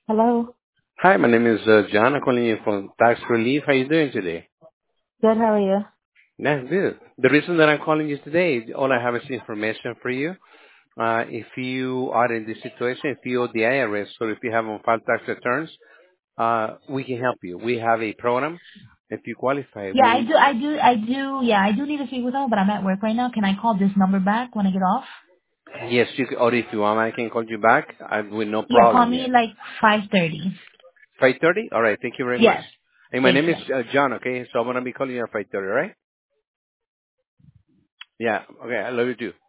Hello. Hi, my name is John. I'm calling you from Tax Relief. How are you doing today? Good. How are you? That's good. The reason that I'm calling you today, all I have is information for you. If you are in this situation, if you owe the IRS or if you have on-file tax returns, we can help you. We have a program. If you qualify, Yeah, Yeah, I do need to speak with them, but I'm at work right now. Can I call this number back when I get off? yes, you can, or if you want, I can call you back with no Yeah, call problem me yet. like 5:30. 5:30? All right. Thank you very much. Yes. And my Thank name you. is John, okay? So I'm going to be calling you at 5:30, all right? Yeah. Okay. I love you too.